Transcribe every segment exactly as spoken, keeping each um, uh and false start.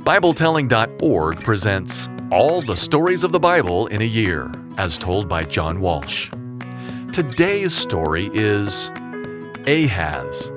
Bible Telling dot org presents All the Stories of the Bible in a Year, as told by John Walsh. Today's story is Ahaz.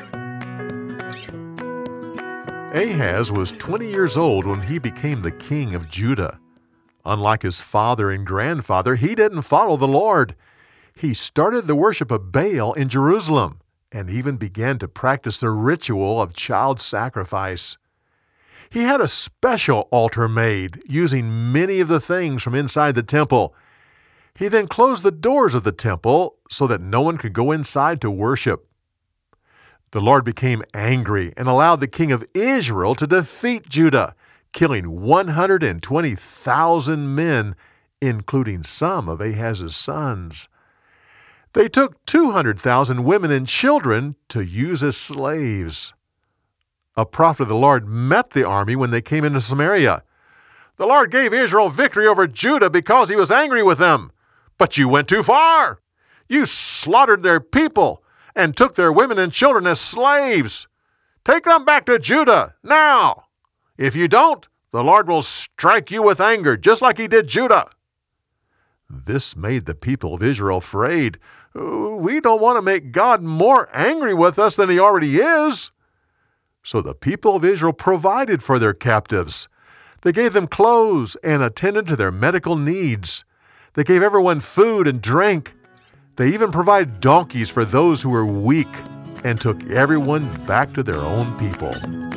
Ahaz was twenty years old when he became the king of Judah. Unlike his father and grandfather, he didn't follow the Lord. He started the worship of Baal in Jerusalem and even began to practice the ritual of child sacrifice. He had a special altar made using many of the things from inside the temple. He then closed the doors of the temple so that no one could go inside to worship. The Lord became angry and allowed the king of Israel to defeat Judah, killing one hundred twenty thousand men, including some of Ahaz's sons. They took two hundred thousand women and children to use as slaves. A prophet of the Lord met the army when they came into Samaria. "The Lord gave Israel victory over Judah because he was angry with them. But you went too far. You slaughtered their people and took their women and children as slaves. Take them back to Judah now. If you don't, the Lord will strike you with anger, just like he did Judah." This made the people of Israel afraid. We don't want to make God more angry with us than he already is. So the people of Israel provided for their captives. They gave them clothes and attended to their medical needs. They gave everyone food and drink. They even provided donkeys for those who were weak and took everyone back to their own people.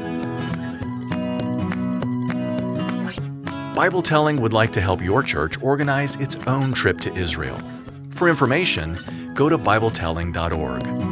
Bible Telling would like to help your church organize its own trip to Israel. For information, go to Bible Telling dot org.